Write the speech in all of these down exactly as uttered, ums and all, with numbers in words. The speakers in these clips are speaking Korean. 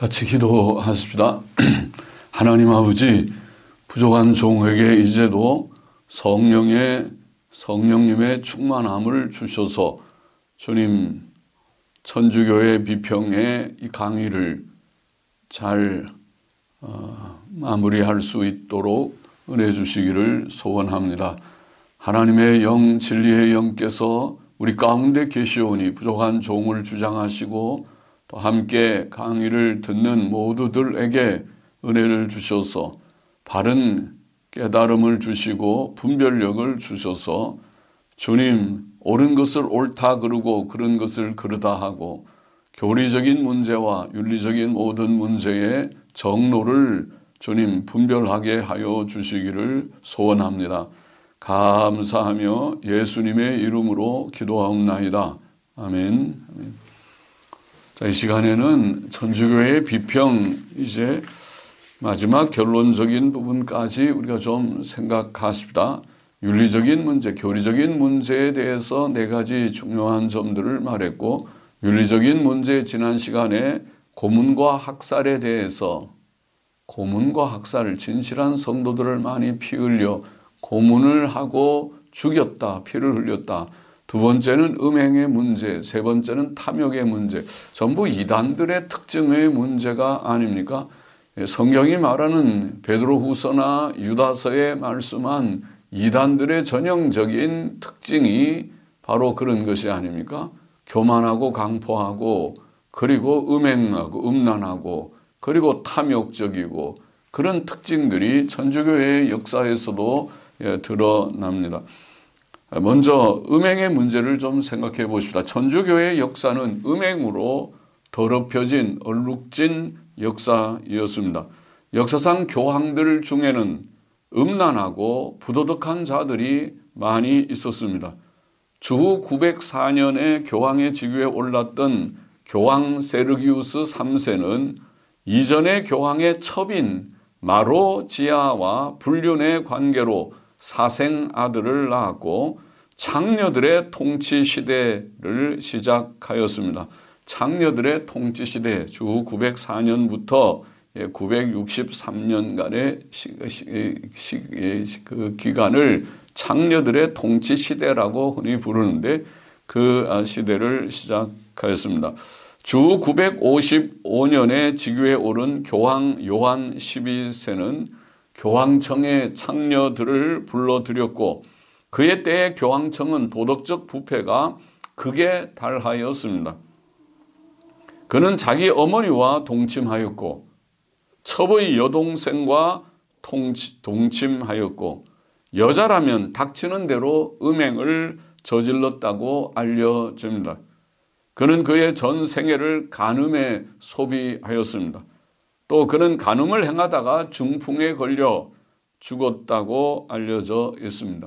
같이 기도하십시다. 하나님 아버지, 부족한 종에게 이제도 성령의 성령님의 충만함을 주셔서 주님 천주교의 비평의 이 강의를 잘 어, 마무리할 수 있도록 은혜 주시기를 소원합니다. 하나님의 영, 진리의 영께서 우리 가운데 계시오니 부족한 종을 주장하시고 또 함께 강의를 듣는 모두들에게 은혜를 주셔서 바른 깨달음을 주시고 분별력을 주셔서 주님 옳은 것을 옳다 그르고 그른 것을 그르다 하고 교리적인 문제와 윤리적인 모든 문제의 정로를 주님 분별하게 하여 주시기를 소원합니다. 감사하며 예수님의 이름으로 기도하옵나이다. 아멘. 아멘. 자, 이 시간에는 천주교의 비평, 이제 마지막 결론적인 부분까지 우리가 좀 생각하십시다. 윤리적인 문제, 교리적인 문제에 대해서 네 가지 중요한 점들을 말했고, 윤리적인 문제 지난 시간에 고문과 학살에 대해서 고문과 학살, 진실한 성도들을 많이 피 흘려 고문을 하고 죽였다, 피를 흘렸다. 두 번째는 음행의 문제, 세 번째는 탐욕의 문제, 전부 이단들의 특징의 문제가 아닙니까? 성경이 말하는 베드로후서나 유다서에 말씀한 이단들의 전형적인 특징이 바로 그런 것이 아닙니까? 교만하고 강포하고 그리고 음행하고 음란하고 그리고 탐욕적이고 그런 특징들이 천주교의 역사에서도 드러납니다. 먼저 음행의 문제를 좀 생각해 보십시다. 천주교의 역사는 음행으로 더럽혀진 얼룩진 역사였습니다. 역사상 교황들 중에는 음란하고 부도덕한 자들이 많이 있었습니다. 주후 구백사 년에 교황의 직위에 올랐던 교황 세르기우스 삼 세는 이전의 교황의 첩인 마로지아와 불륜의 관계로 사생 아들을 낳았고 창녀들의 통치 시대를 시작하였습니다. 창녀들의 통치 시대, 주후 구백사 년부터 구백육십삼 년간의 시, 시, 시, 그 기간을 창녀들의 통치 시대라고 흔히 부르는데 그 시대를 시작하였습니다. 주 구백오십오 년에 직위에 오른 교황 요한 십이 세는 교황청에 창녀들을 불러들였고 그의 때의 교황청은 도덕적 부패가 극에 달하였습니다. 그는 자기 어머니와 동침하였고 첩의 여동생과 동침하였고 여자라면 닥치는 대로 음행을 저질렀다고 알려집니다. 그는 그의 전 생애를 간음에 소비하였습니다. 또 그는 간음을 행하다가 중풍에 걸려 죽었다고 알려져 있습니다.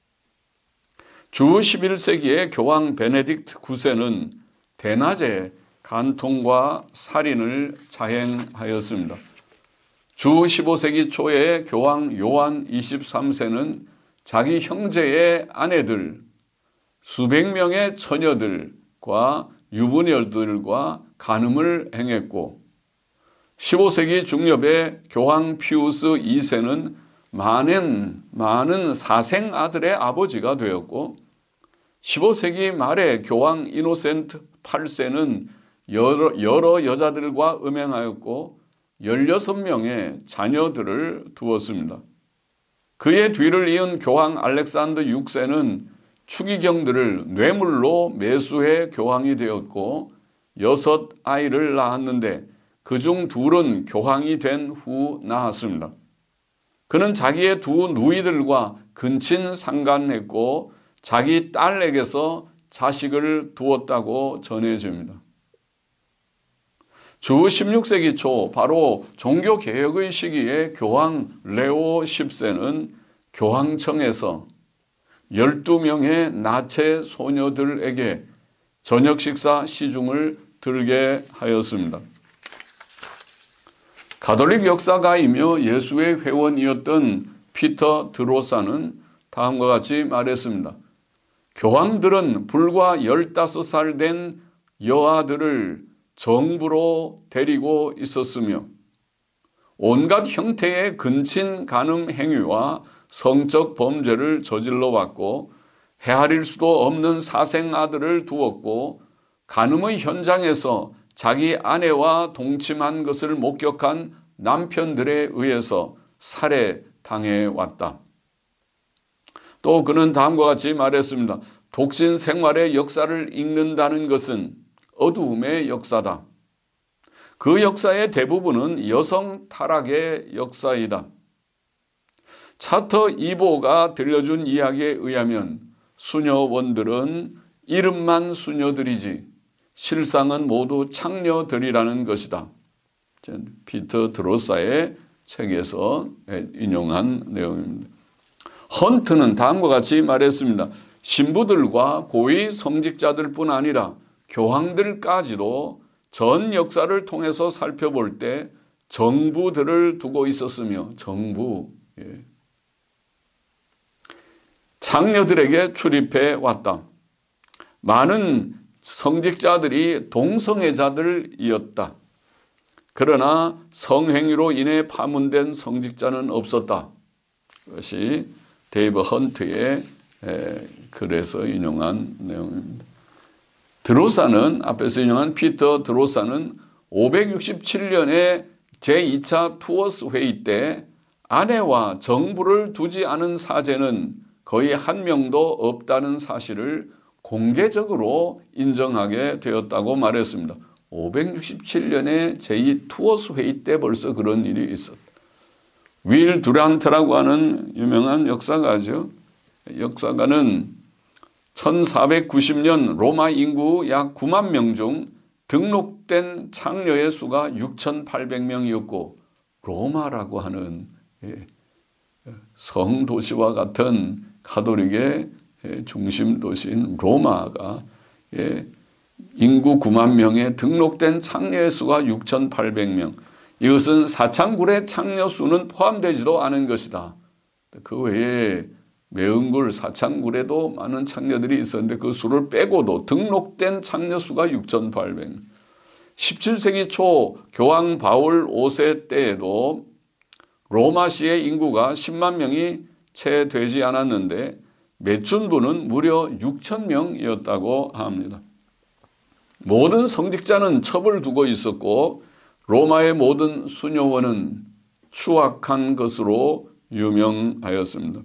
주 십일 세기에 교황 베네딕트 구 세는 대낮에 간통과 살인을 자행하였습니다. 주 십오 세기 초에 교황 요한 이십삼 세는 자기 형제의 아내들, 수백 명의 처녀들과 유부녀들과 간음을 행했고 십오 세기 중엽에 교황 피우스 이 세는 많은, 많은 사생 아들의 아버지가 되었고 십오 세기 말에 교황 이노센트 팔 세는 여러, 여러 여자들과 음행하였고 열여섯 명의 자녀들을 두었습니다. 그의 뒤를 이은 교황 알렉산더 육 세는 추기경들을 뇌물로 매수해 교황이 되었고 여섯 아이를 낳았는데 그중 둘은 교황이 된 후 낳았습니다. 그는 자기의 두 누이들과 근친 상간했고 자기 딸에게서 자식을 두었다고 전해집니다. 주 십육 세기 초 바로 종교개혁의 시기에 교황 레오 십 세는 교황청에서 열두 명의 나체 소녀들에게 저녁 식사 시중을 들게 하였습니다. 가톨릭 역사가이며 예수의 회원이었던 피터 드로사는 다음과 같이 말했습니다. 교황들은 불과 열다섯 살 된 여아들을 정부로 데리고 있었으며 온갖 형태의 근친 간음 행위와 성적 범죄를 저질러 왔고 헤아릴 수도 없는 사생 아들을 두었고 간음의 현장에서 자기 아내와 동침한 것을 목격한 남편들에 의해서 살해당해 왔다. 또 그는 다음과 같이 말했습니다. 독신 생활의 역사를 읽는다는 것은 어두움의 역사다. 그 역사의 대부분은 여성 타락의 역사이다. 차터 이보가 들려준 이야기에 의하면 수녀원들은 이름만 수녀들이지 실상은 모두 창녀들이라는 것이다. 피터 드로사의 책에서 인용한 내용입니다. 헌트는 다음과 같이 말했습니다. 신부들과 고위 성직자들뿐 아니라 교황들까지도 전 역사를 통해서 살펴볼 때 정부들을 두고 있었으며 정부, 예. 창녀들에게 출입해 왔다. 많은 성직자들이 동성애자들이었다. 그러나 성행위로 인해 파문된 성직자는 없었다. 이것이 데이브 헌트의 글에서 인용한 내용입니다. 드로사는 앞에서 인용한 피터 드로사는 오백육십칠 년에 제이 차 투어스 회의 때 아내와 정부를 두지 않은 사제는 거의 한 명도 없다는 사실을 공개적으로 인정하게 되었다고 말했습니다. 오백육십칠 년에 제이 투어스 회의 때 벌써 그런 일이 있었다. 윌 두란트라고 하는 유명한 역사가죠. 역사가는 천사백구십 년 로마 인구 약 구만 명 중 등록된 창녀의 수가 육천팔백 명이었고 로마라고 하는 성도시와 같은 가톨릭의 중심 도시인 로마가 인구 구만 명에 등록된 창녀의 수가 육천팔백 명. 이것은 사창굴의 창녀 수는 포함되지도 않은 것이다. 그 외에 매은굴, 사창굴에도 많은 창녀들이 있었는데 그 수를 빼고도 등록된 창녀 수가 육천팔백 명. 십칠 세기 초 교황 바울 오 세 때에도 로마시의 인구가 십만 명이 채 되지 않았는데 매춘부는 무려 육천 명이었다고 합니다. 모든 성직자는 첩을 두고 있었고 로마의 모든 수녀원은 추악한 것으로 유명하였습니다.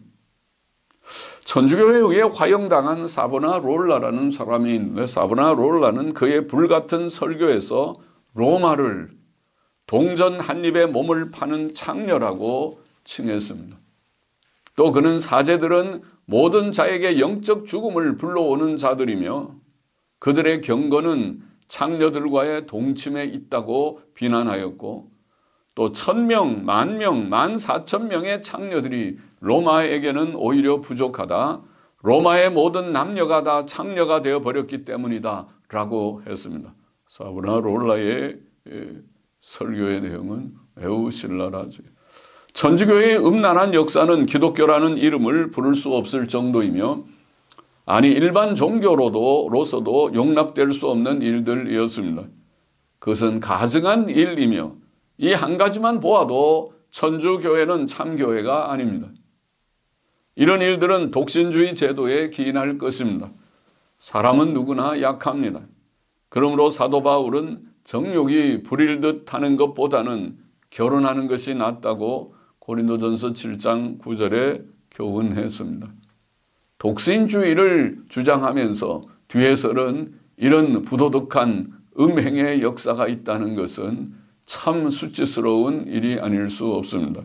천주교에 의해 화형당한 사보나롤라라는 사람이 있는데 사보나롤라는 그의 불같은 설교에서 로마를 동전 한 입에 몸을 파는 창녀라고 칭했습니다. 또 그는 사제들은 모든 자에게 영적 죽음을 불러오는 자들이며 그들의 경건은 창녀들과의 동침에 있다고 비난하였고 또 천명, 만명, 만사천 명의 창녀들이 로마에게는 오히려 부족하다. 로마의 모든 남녀가 다 창녀가 되어버렸기 때문이다 라고 했습니다. 사보나롤라의 설교의 내용은 매우 신랄하죠. 천주교의 음란한 역사는 기독교라는 이름을 부를 수 없을 정도이며 아니 일반 종교로도 로서도 용납될 수 없는 일들이었습니다. 그것은 가증한 일이며 이 한 가지만 보아도 천주교회는 참교회가 아닙니다. 이런 일들은 독신주의 제도에 기인할 것입니다. 사람은 누구나 약합니다. 그러므로 사도 바울은 정욕이 불일듯 하는 것보다는 결혼하는 것이 낫다고 고린도전서 칠 장 구 절에 교훈했습니다. 독신주의를 주장하면서 뒤에서는 이런 부도덕한 음행의 역사가 있다는 것은 참 수치스러운 일이 아닐 수 없습니다.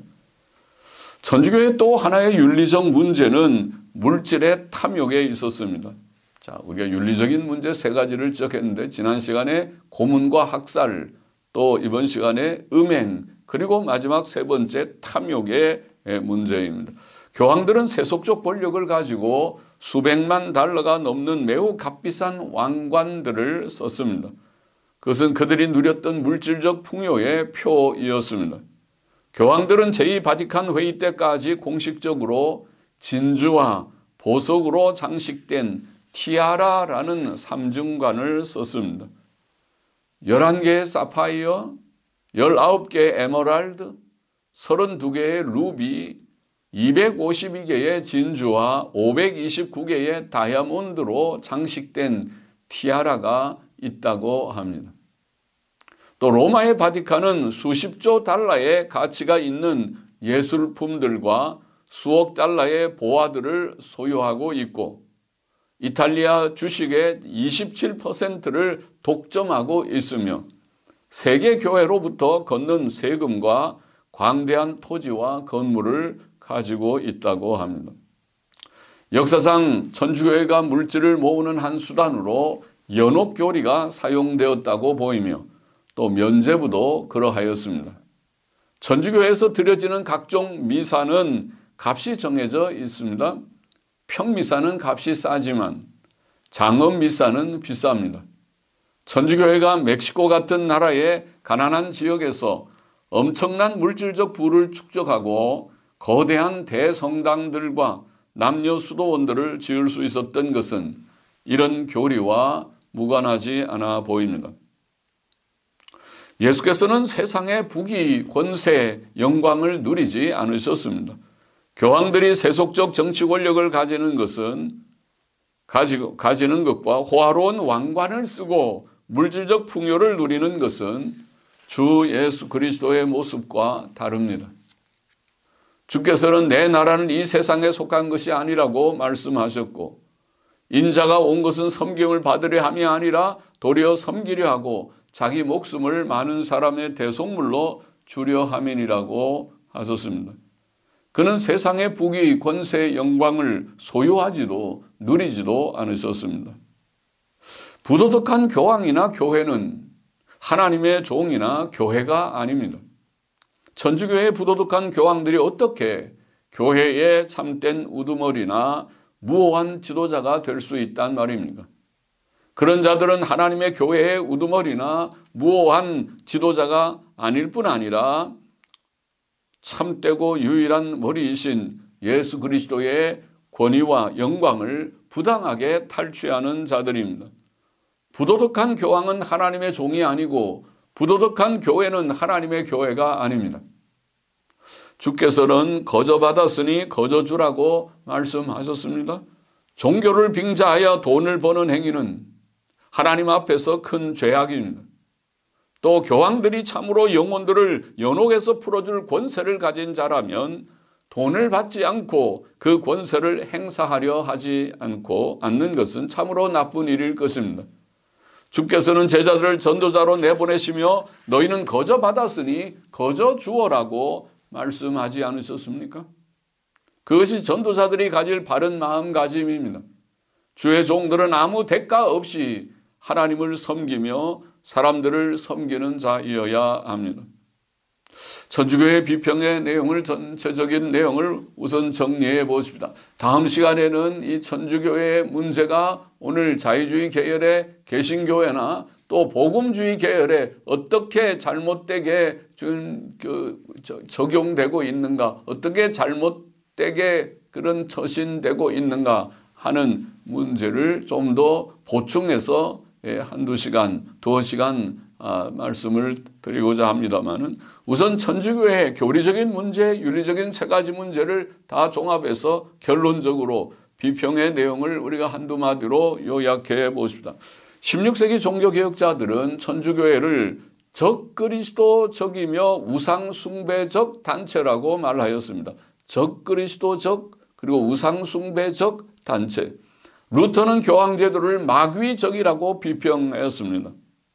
천주교의 또 하나의 윤리적 문제는 물질의 탐욕에 있었습니다. 자, 우리가 윤리적인 문제 세 가지를 지적했는데 지난 시간에 고문과 학살, 또 이번 시간에 음행, 그리고 마지막 세 번째 탐욕의 문제입니다. 교황들은 세속적 권력을 가지고 수백만 달러가 넘는 매우 값비싼 왕관들을 썼습니다. 그것은 그들이 누렸던 물질적 풍요의 표이었습니다. 교황들은 제이 바티칸 회의 때까지 공식적으로 진주와 보석으로 장식된 티아라라는 삼중관을 썼습니다. 열한 개의 사파이어, 열아홉 개의 에메랄드, 서른두 개의 루비, 이백오십이 개의 진주와 오백이십구 개의 다이아몬드로 장식된 티아라가 있다고 합니다. 또 로마의 바티칸은 수십조 달러의 가치가 있는 예술품들과 수억 달러의 보화들을 소유하고 있고 이탈리아 주식의 이십칠 퍼센트를 독점하고 있으며 세계 교회로부터 걷는 세금과 광대한 토지와 건물을 가지고 있다고 합니다. 역사상 천주교회가 물질을 모으는 한 수단으로 연옥교리가 사용되었다고 보이며 또 면죄부도 그러하였습니다. 천주교회에서 드려지는 각종 미사는 값이 정해져 있습니다. 평미사는 값이 싸지만 장엄미사는 비쌉니다. 천주교회가 멕시코 같은 나라의 가난한 지역에서 엄청난 물질적 부를 축적하고 거대한 대성당들과 남녀 수도원들을 지을 수 있었던 것은 이런 교리와 무관하지 않아 보입니다. 예수께서는 세상의 부귀, 권세, 영광을 누리지 않으셨습니다. 교황들이 세속적 정치 권력을 가지는 것은 가지고, 가지는 것과 호화로운 왕관을 쓰고 물질적 풍요를 누리는 것은 주 예수 그리스도의 모습과 다릅니다. 주께서는 내 나라는 이 세상에 속한 것이 아니라고 말씀하셨고 인자가 온 것은 섬김을 받으려 함이 아니라 도리어 섬기려 하고 자기 목숨을 많은 사람의 대속물로 주려 함이니라고 하셨습니다. 그는 세상의 부귀, 권세, 영광을 소유하지도 누리지도 않으셨습니다. 부도덕한 교황이나 교회는 하나님의 종이나 교회가 아닙니다. 천주교회의 부도덕한 교황들이 어떻게 교회의 참된 우두머리나 무오한 지도자가 될 수 있단 말입니까? 그런 자들은 하나님의 교회의 우두머리나 무오한 지도자가 아닐 뿐 아니라 참되고 유일한 머리이신 예수 그리스도의 권위와 영광을 부당하게 탈취하는 자들입니다. 부도덕한 교황은 하나님의 종이 아니고 부도덕한 교회는 하나님의 교회가 아닙니다. 주께서는 거저 받았으니 거저 주라고 말씀하셨습니다. 종교를 빙자하여 돈을 버는 행위는 하나님 앞에서 큰 죄악입니다. 또 교황들이 참으로 영혼들을 연옥에서 풀어줄 권세를 가진 자라면 돈을 받지 않고 그 권세를 행사하려 하지 않고 않는 것은 참으로 나쁜 일일 것입니다. 주께서는 제자들을 전도자로 내보내시며 너희는 거저 받았으니 거저 주어라고 말씀하지 않으셨습니까? 그것이 전도자들이 가질 바른 마음가짐입니다. 주의 종들은 아무 대가 없이 하나님을 섬기며 사람들을 섬기는 자이어야 합니다. 천주교의 비평의 내용을 전체적인 내용을 우선 정리해 보십니다. 다음 시간에는 이 천주교의 문제가 오늘 자유주의 계열의 개신교회나 또 복음주의 계열에 어떻게 잘못되게 적용되고 있는가, 어떻게 잘못되게 그런 처신되고 있는가 하는 문제를 좀 더 보충해서 한두 시간, 두어 시간 아, 말씀을 드리고자 합니다만은 우선 천주교의 교리적인 문제, 윤리적인 세 가지 문제를 다 종합해서 결론적으로 비평의 내용을 우리가 한두 마디로 요약해 보십시다. 십육 세기 종교개혁자들은 천주교회를 적그리스도적이며 우상숭배적 단체라고 말하였습니다. 적그리스도적 그리고 우상숭배적 단체. 루터는 교황제도를 마귀적이라고 비평하였습니다.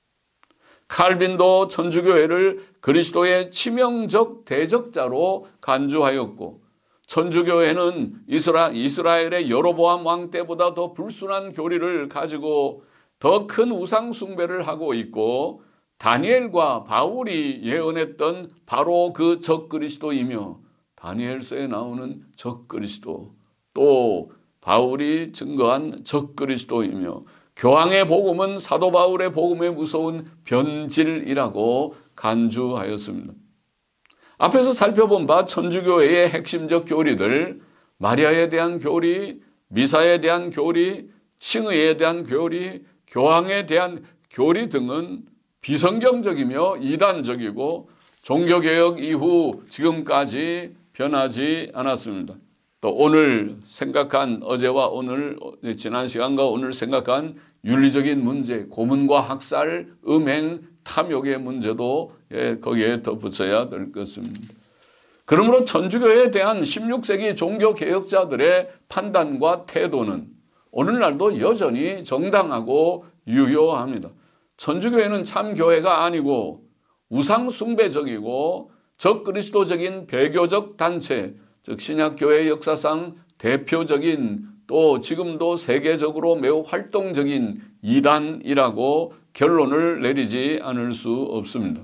칼빈도 천주교회를 그리스도의 치명적 대적자로 간주하였고 천주교회는 이스라, 이스라엘의 여로보암 왕 때보다 더 불순한 교리를 가지고 더 큰 우상 숭배를 하고 있고 다니엘과 바울이 예언했던 바로 그 적그리스도이며 다니엘서에 나오는 적그리스도 또 바울이 증거한 적그리스도이며 교황의 복음은 사도 바울의 복음에 무서운 변질이라고 간주하였습니다. 앞에서 살펴본 바 천주교회의 핵심적 교리들, 마리아에 대한 교리, 미사에 대한 교리, 칭의에 대한 교리, 교황에 대한 교리 등은 비성경적이며 이단적이고 종교개혁 이후 지금까지 변하지 않았습니다. 또 오늘 생각한 어제와 오늘 지난 시간과 오늘 생각한 윤리적인 문제, 고문과 학살, 음행, 탐욕의 문제도 거기에 덧붙여야 될 것입니다. 그러므로 천주교에 대한 십육 세기 종교개혁자들의 판단과 태도는 오늘날도 여전히 정당하고 유효합니다. 천주교회는 참 교회가 아니고 우상숭배적이고 적그리스도적인 배교적 단체, 즉 신약교회 역사상 대표적인 또 지금도 세계적으로 매우 활동적인 이단이라고 결론을 내리지 않을 수 없습니다.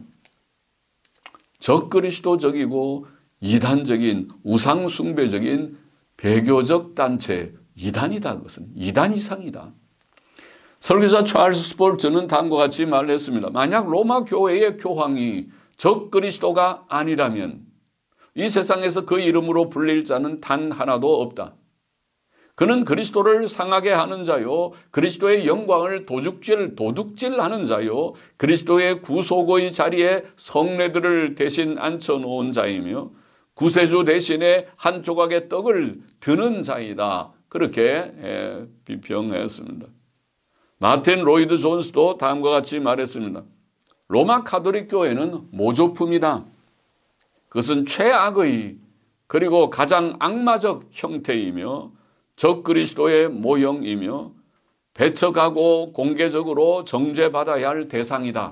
적그리스도적이고 이단적인 우상숭배적인 배교적 단체, 이단이다. 그것은 이단 이상이다. 설교자 찰스 스폴트는 다음과 같이 말했습니다. 만약 로마 교회의 교황이 적그리스도가 아니라면 이 세상에서 그 이름으로 불릴 자는 단 하나도 없다. 그는 그리스도를 상하게 하는 자요, 그리스도의 영광을 도둑질, 도둑질하는 자요, 그리스도의 구속의 자리에 성례들을 대신 앉혀놓은 자이며 구세주 대신에 한 조각의 떡을 드는 자이다. 그렇게 비평했습니다. 마틴 로이드 존스도 다음과 같이 말했습니다. 로마 가톨릭 교회는 모조품이다. 그것은 최악의 그리고 가장 악마적 형태이며 적그리스도의 모형이며 배척하고 공개적으로 정죄받아야 할 대상이다.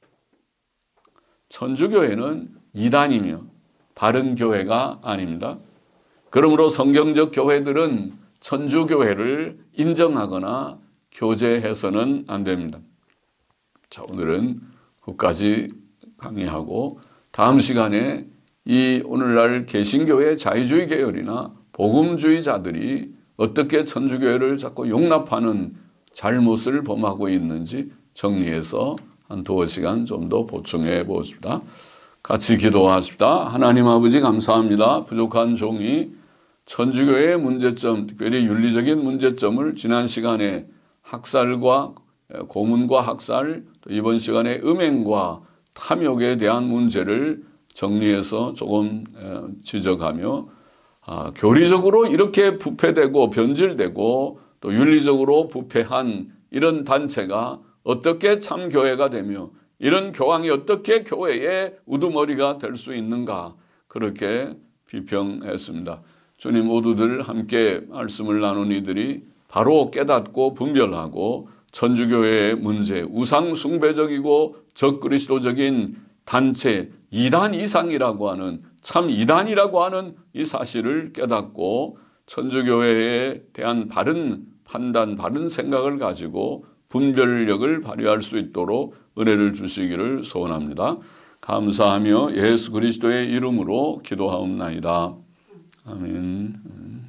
천주교회는 이단이며 바른 교회가 아닙니다. 그러므로 성경적 교회들은 천주교회를 인정하거나 교제해서는 안 됩니다. 자, 오늘은 끝까지 강의하고 다음 시간에 이 오늘날 개신교회 자유주의 계열이나 복음주의자들이 어떻게 천주교회를 자꾸 용납하는 잘못을 범하고 있는지 정리해서 한 두어 시간 좀 더 보충해 보십시다. 같이 기도하십시다. 하나님 아버지 감사합니다. 부족한 종이 천주교회의 문제점, 특별히 윤리적인 문제점을 지난 시간에 학살과 고문과 학살, 또 이번 시간에 음행과 탐욕에 대한 문제를 정리해서 조금 지적하며 아, 교리적으로 이렇게 부패되고 변질되고 또 윤리적으로 부패한 이런 단체가 어떻게 참교회가 되며 이런 교황이 어떻게 교회의 우두머리가 될 수 있는가 그렇게 비평했습니다. 주님 모두들 함께 말씀을 나눈 이들이 바로 깨닫고 분별하고 천주교회의 문제, 우상숭배적이고 적그리스도적인 단체, 이단 이상이라고 하는 참 이단이라고 하는 이 사실을 깨닫고 천주교회에 대한 바른 판단, 바른 생각을 가지고 분별력을 발휘할 수 있도록 은혜를 주시기를 소원합니다. 감사하며 예수 그리스도의 이름으로 기도하옵나이다. 아멘.